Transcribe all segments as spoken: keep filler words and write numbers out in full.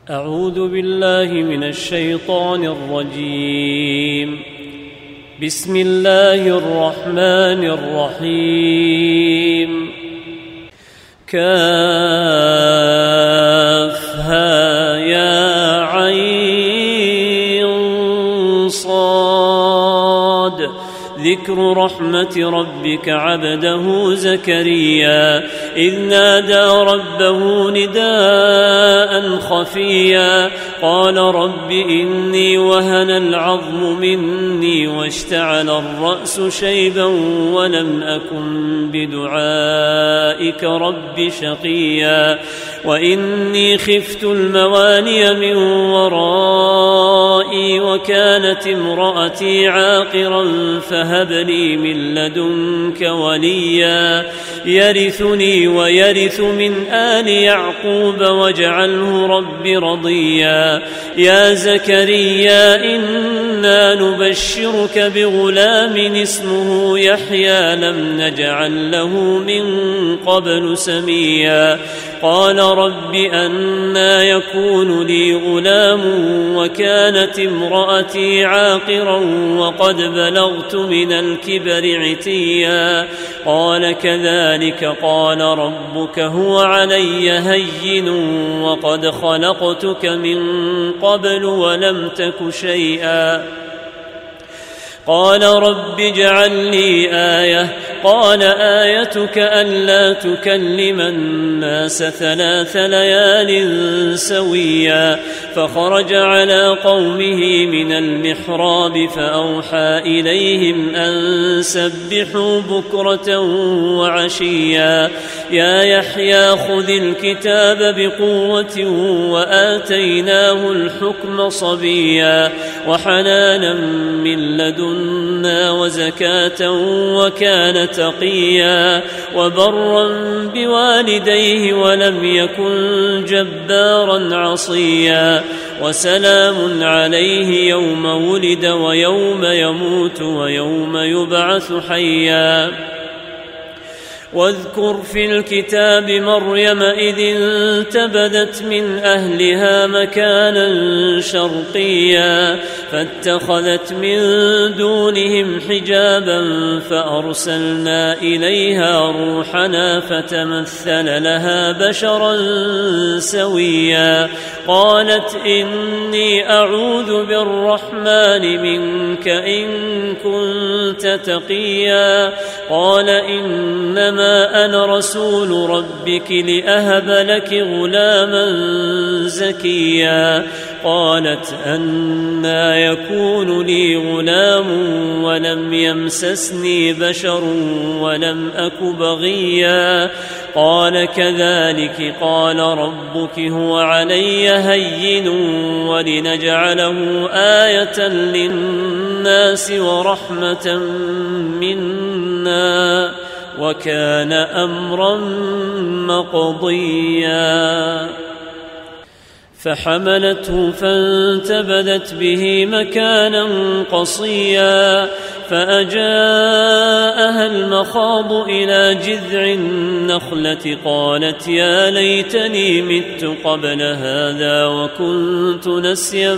أعوذ بالله من الشيطان الرجيم. بسم الله الرحمن الرحيم. كافها يا عين صاد. ذكر رحمة ربك عبده زكريا إذ نادى ربه نداء خفيا قال رب إني وهن العظم مني واشتعل الرأس شيبا ولم أكن بدعائك رب شقيا وإني خفت الموالي من ورائي وكانت امرأتي عاقرا فهب لي من لدنك وليا يرثني ويرث من آل يعقوب واجعله رب رضيا يا زكريا إنا نبشرك بغلام اسمه يحيى لم نجعل له من قبل سميا قال رب أنى يكون لي غلام وكانت امرأتي عاقرا وقد بلغت من الكبر عتيا قال كذلك قال ربك هو علي هين وقد خلقتك من قبل ولم تك شيئا قال رب اجعل لي آية قال آيتك ألا تكلم الناس ثلاث ليال سويا فخرج على قومه من المحراب فأوحى إليهم أن سبحوا بكرة وعشيا يا يحيى خذ الكتاب بقوة وآتيناه الحكم صبيا وحنانا من لدنا وزكاة وكان تقيا وبرا بوالديه ولم يكن جبارا عصيا وسلام عليه يوم ولد ويوم يموت ويوم يبعث حيا واذكر في الكتاب مريم إذ انتبذت من أهلها مكانا شرقيا فاتخذت من دونهم حجابا فأرسلنا إليها روحنا فتمثل لها بشرا سويا قالت إني أعوذ بالرحمن منك إن كنت تقيا قال إنما أنا رسول ربك لأهب لك غلاما زكيا قالت أنى يكون لي غلام ولم يمسسني بشر ولم أك بغيا قال كذلك قال ربك هو علي هين ولنجعله آية للناس ورحمة منا وكان أمرا مقضيا فحملته فانتبذت به مكانا قصيا فأجاءها المخاض إلى جذع النخلة قالت يا ليتني مت قبل هذا وكنت نسيا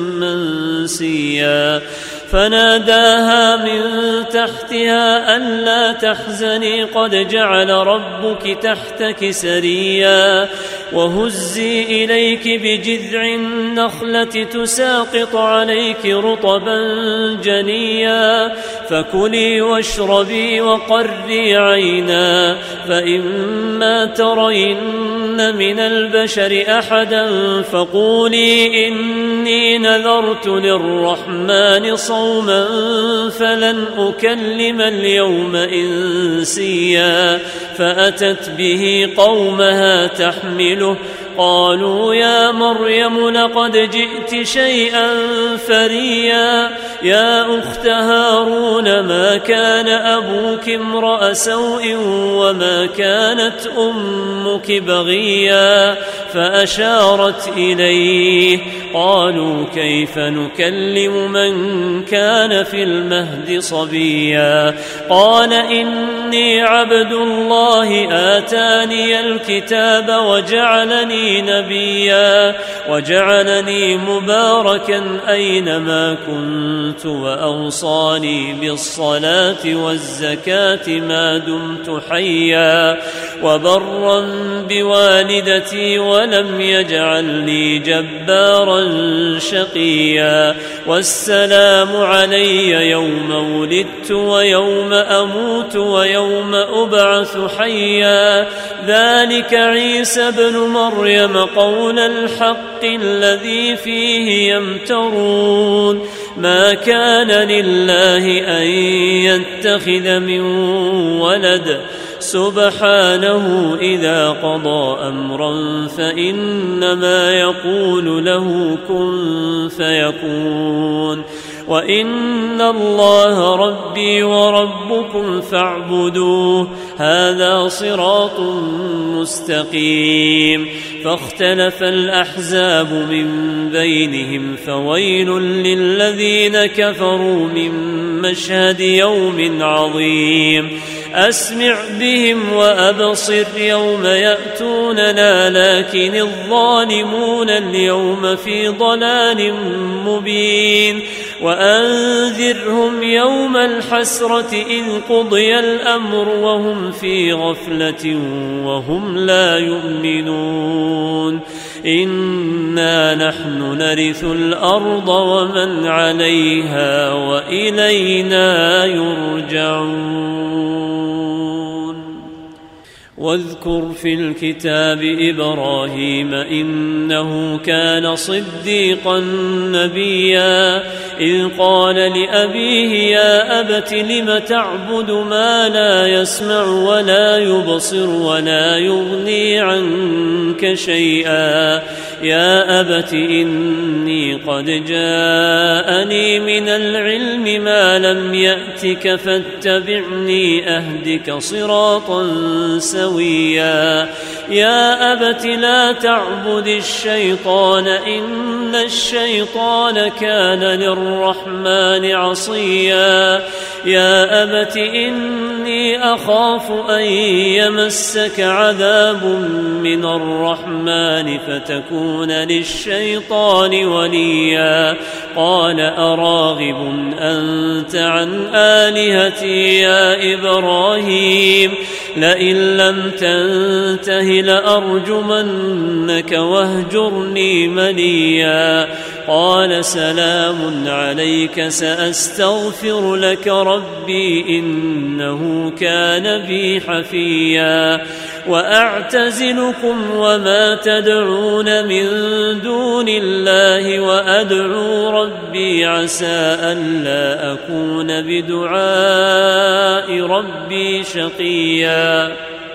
منسيا فناداها من تحتها ألا تحزني قد جعل ربك تحتك سريا وهزي إليك بجذع النخلة تساقط عليك رطبا جنيا فكلي واشربي وقري عينا فإما ترين من البشر أحدا فقولي إني نذرت للرحمن صوما فلن أكلم اليوم إنسيا فأتت به قومها تحمله قالوا يا مريم لقد جئت شيئا فريا يا أخت هارون ما كان أبوك امرأ سوء وما كانت أمك بغيا فأشارت إليه قالوا كيف نكلم من كان في المهد صبيا قال إني عبد الله آتاني الكتاب وجعلني جعلني نبيا وجعلني مباركا أينما كنت وأوصاني بالصلاة والزكاة ما دمت حيا وبرا بوالدتي ولم يجعلني جبارا شقيا والسلام علي يوم ولدت ويوم أموت ويوم أبعث حيا ذلك عيسى بن مريم قول الحق الذي فيه يمترون ما كان لله أن يتخذ من ولد سبحانه إذا قضى أمرا فإنما يقول له كن فيكون وإن الله ربي وربكم فاعبدوه هذا صراط مستقيم فاختلف الأحزاب من بينهم فويل للذين كفروا من مشهد يوم عظيم أسمع بهم وأبصر يوم يأتوننا لكن الظالمون اليوم في ضلال مبين وأنذرهم يوم الحسرة إذ قضي الأمر وهم في غفلة وهم لا يؤمنون إنا نحن نرث الأرض ومن عليها وإلينا يرجعون واذكر في الكتاب إبراهيم إنه كان صديقا نبيا إذ قال لأبيه يا أبت لم تعبد ما لا يسمع ولا يبصر ولا يغني عنك شيئا يا أبت إني قد جاءني من العلم ما لم يأتك فاتبعني أهدك صراطا سويا يا أبت لا تعبد الشيطان إن الشيطان كان للرحمن عصيا يا أبت إني أخاف أن يمسك عذاب من الرحمن فتكون للشيطان وليا قال أراغب أنت عن آلهتي يا إبراهيم لئن لم تنته لأرجمنك واهجرني مليا قال سلام عليك سأستغفر لك ربي إنه كان بي حفيا وأعتزلكم وما تدعون من دون الله وأدعو ربي عسى ألا أكون بدعاء ربي شقيا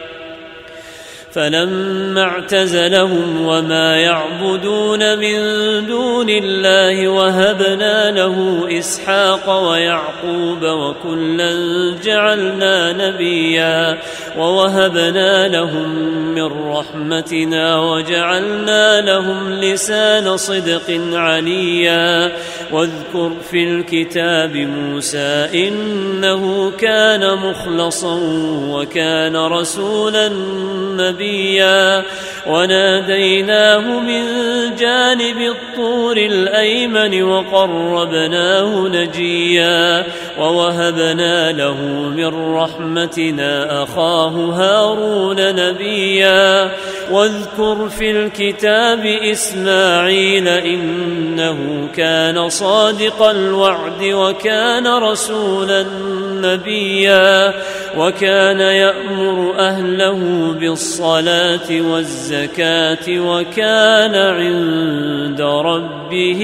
فلما اعتزلهم وما يعبدون من دون الله وهبنا له إسحاق ويعقوب وكلا جعلنا نبيا ووهبنا لهم من رحمتنا وجعلنا لهم لسان صدق عليا واذكر في الكتاب موسى إنه كان مخلصا وكان رسولا نبيا وناديناه من جانب الطور الأيمن وقربناه نجيا ووهبنا له من رحمتنا أخاه هارون نبيا واذكر في الكتاب إسماعيل إنه كان صادق الوعد وكان رسولا نبيا وكان يأمر أهله بالصلاة والزكاة وكان عند ربه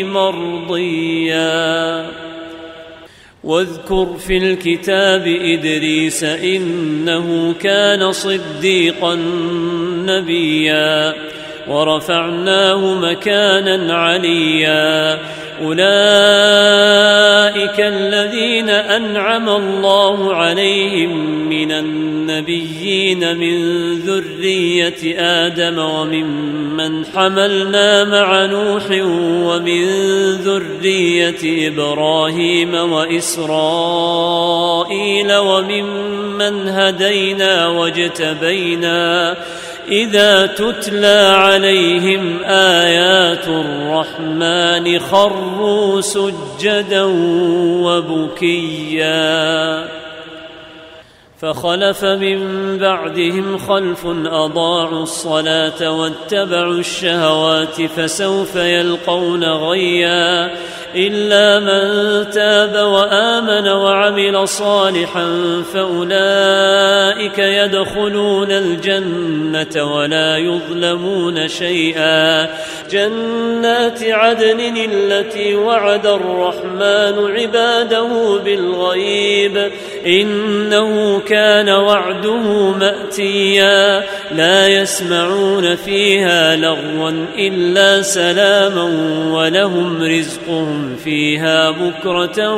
مرضيا واذكر في الكتاب إدريس إنه كان صديقا نبيا ورفعناه مكانا عليا أولئك الذين أنعم الله عليهم من النبيين من ذرية آدم وممن حملنا مع نوح ومن ذرية إبراهيم وإسرائيل وممن هدينا واجتبينا إذا تتلى عليهم آيات الرحمن خروا سجدا وبكيا فخلف من بعدهم خلف أضاعوا الصلاة واتبعوا الشهوات فسوف يلقون غيا إلا من تاب وآمن وعمل صالحا فأولئك يدخلون الجنة ولا يظلمون شيئا جنات عدن التي وعد الرحمن عباده بالغيب إنه كان وعده مأتيا لا يسمعون فيها لغوا إلا سلاما ولهم رزقهم فيها بكرة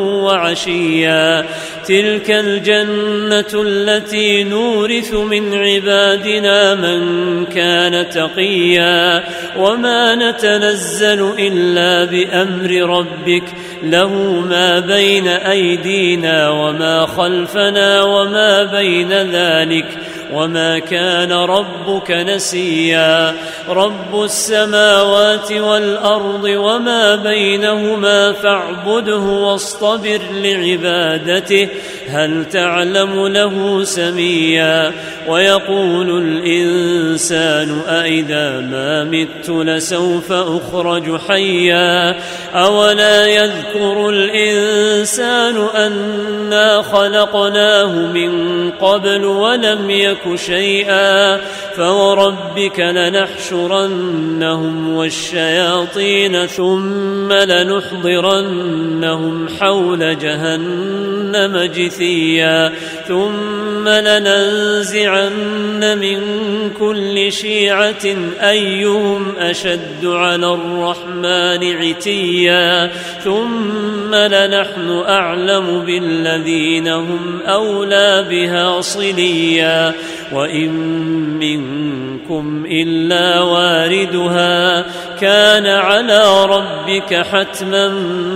وعشيا تلك الجنة التي نورث من عبادنا من كان تقيا وما نتنزل إلا بأمر ربك له ما بين أيدينا وما خلفنا وما بين ذلك وما كان ربك نسيا رب السماوات والأرض وما بينهما فاعبده واصطبر لعبادته هل تعلم له سميا ويقول الإنسان أإذا ما مت لسوف أخرج حيا أولا يذكر الإنسان أنا خلقناه من قبل ولم يك شيئا فوربك لنحشرنهم والشياطين ثم لنحضرنهم حول جهنم جثيا ثم لننزعن من كل شيعة أيهم أشد على الرحمن عتيا ثم لنحن أعلم بالذين هم أولى بها صليا وإن منكم إلا واردها كان على ربك حتما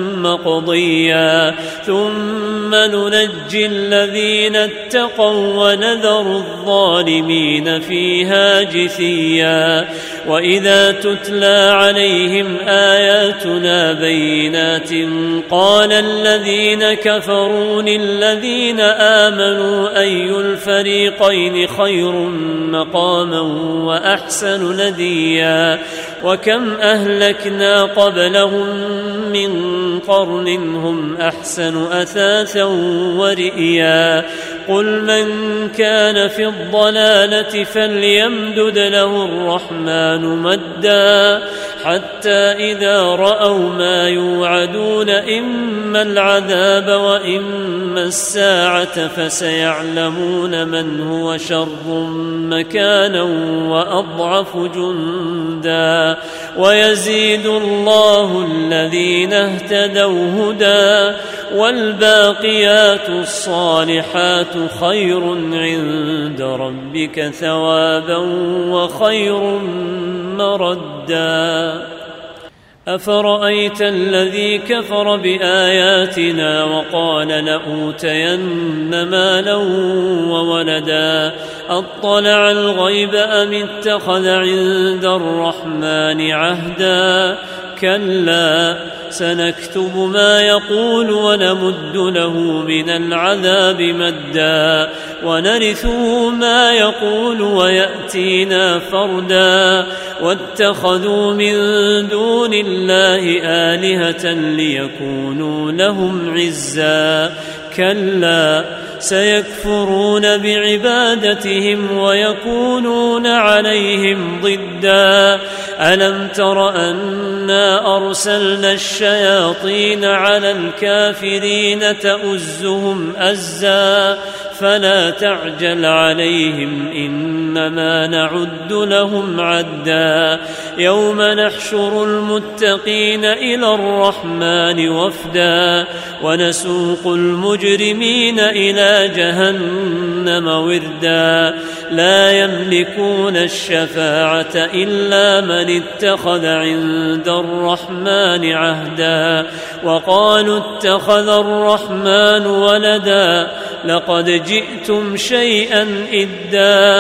مقضيا ثم ننجي الذين اتقوا ونذر الظالمين فيها جثيا وإذا تتلى عليهم آياتنا بينات قال الذين كفروا للذين آمنوا أي الفريقين خير مقاما وأحسن نديا وكم أهلكنا قبلهم من قرن هم أحسن أثاثا ورئيا قل من كان في الضلالة فليمدد له الرحمن مدا حتى إذا رأوا ما يوعدون إما العذاب وإما الساعة فسيعلمون من هو شر مكانا وأضعف جندا ويزيد الله الذين اهتدوا هدى والباقيات الصالحات خير عند ربك ثوابا وخير مردا أفرأيت الذي كفر بآياتنا وقال لأوتين مالا وولدا أطلع الغيب أم اتخذ عند الرحمن عهدا كلا سنكتب ما يقول ونمد له من العذاب مدا ونرثه ما يقول ويأتينا فردا واتخذوا من دون الله آلهة ليكونوا لهم عزا كلا سيكفرون بعبادتهم ويكونون عليهم ضدا ألم تر أنا أرسلنا الشياطين على الكافرين تؤزهم أزا فلا تعجل عليهم إنما نعد لهم عدا يوم نحشر المتقين إلى الرحمن وفدا ونسوق المجرمين إلى جهنم وردا لا يملكون الشفاعة إلا من اتخذ عند الرحمن عهدا وقالوا اتخذ الرحمن ولدا لقد جئتم شيئا إدا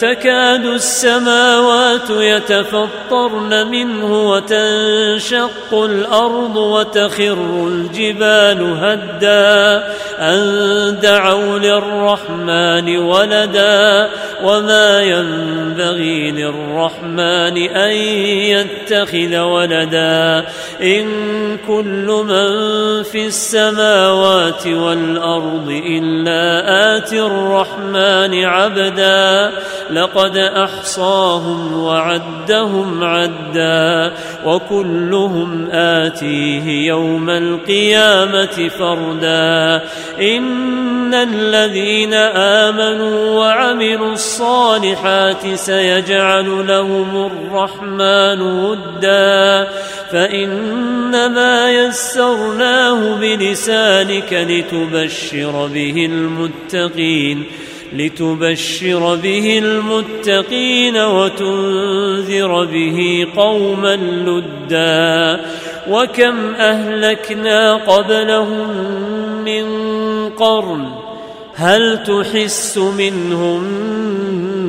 تكاد السماوات يتفطرن منه وتنشق الأرض وتخر الجبال هدا أن دعوا للرحمن ولدا وما ينبغي للرحمن أن يتخذ ولدا إن كل من في السماوات والأرض إلا آتي الرحمن عبدا لقد أحصاهم وعدهم عدا وكلهم آتيه يوم القيامة فردا إن الذين آمنوا وعملوا الصالحات سيجعل لهم الرحمن ودا فإنما يسرناه بلسانك لتبشر به المتقين لتبشر به المتقين وتنذر به قوما لدا وكم أهلكنا قبلهم من قرن هل تحس منهم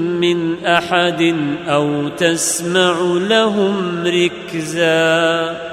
من أحد أو تسمع لهم ركزا.